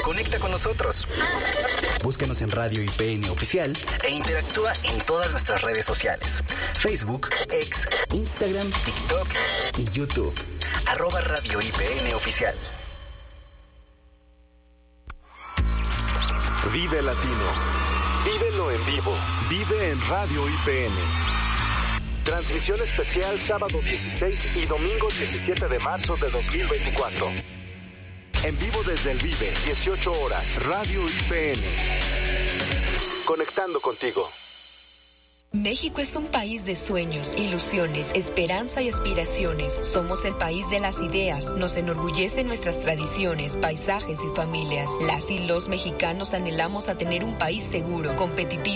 Conecta con nosotros. Búscanos en Radio IPN Oficial e interactúa en todas nuestras redes sociales. Facebook, X, Instagram, TikTok y YouTube. @Radio IPN Oficial. Vive Latino. Vívelo en vivo. Vive en Radio IPN. Transmisión especial sábado 16 y domingo 17 de marzo de 2024. En vivo desde el Vive, 18 horas, Radio IPN. Conectando contigo. México es un país de sueños, ilusiones, esperanza y aspiraciones. Somos el país de las ideas. Nos enorgullecen nuestras tradiciones, paisajes y familias. Las y los mexicanos anhelamos a tener un país seguro, competitivo